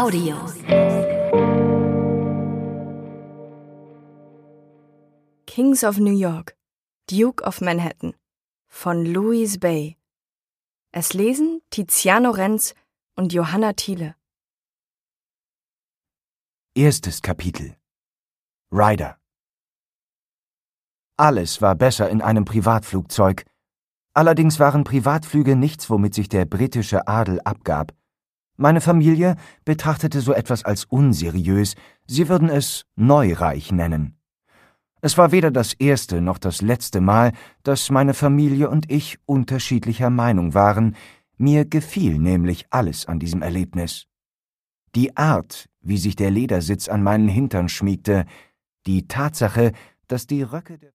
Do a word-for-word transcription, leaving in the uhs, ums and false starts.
Audio. Kings of New York, Duke of Manhattan von Louise Bay. Es lesen Tiziano Renz und Johanna Thiele. Erstes Kapitel. Ryder. Alles war besser in einem Privatflugzeug. Allerdings waren Privatflüge nichts, womit sich der britische Adel abgab. Meine Familie betrachtete so etwas als unseriös, sie würden es neureich nennen. Es war weder das erste noch das letzte Mal, dass meine Familie und ich unterschiedlicher Meinung waren, mir gefiel nämlich alles an diesem Erlebnis. Die Art, wie sich der Ledersitz an meinen Hintern schmiegte, die Tatsache, dass die Röcke der